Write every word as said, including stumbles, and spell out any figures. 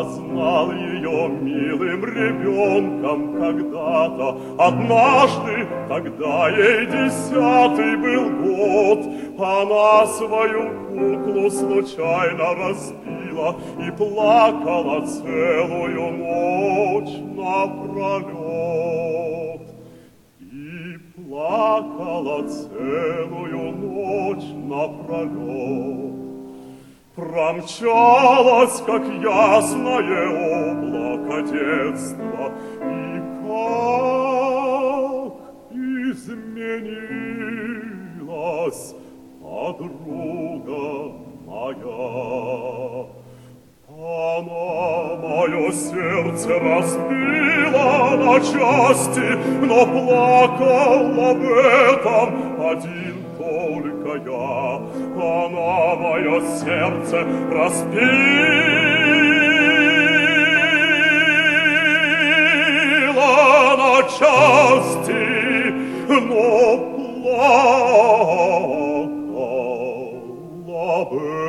знал ее милым ребенком когда-то. Однажды, когда ей десятый был год, она свою куклу случайно разбила и плакала целую ночь напролет. И плакала целую ночь напролет. Промчалось, как ясное облако детства, и как изменилась подруга моя. Она мое сердце разбила на части, но плакал об этом один только я. Она мое сердце разбила на части, но плакал об этом.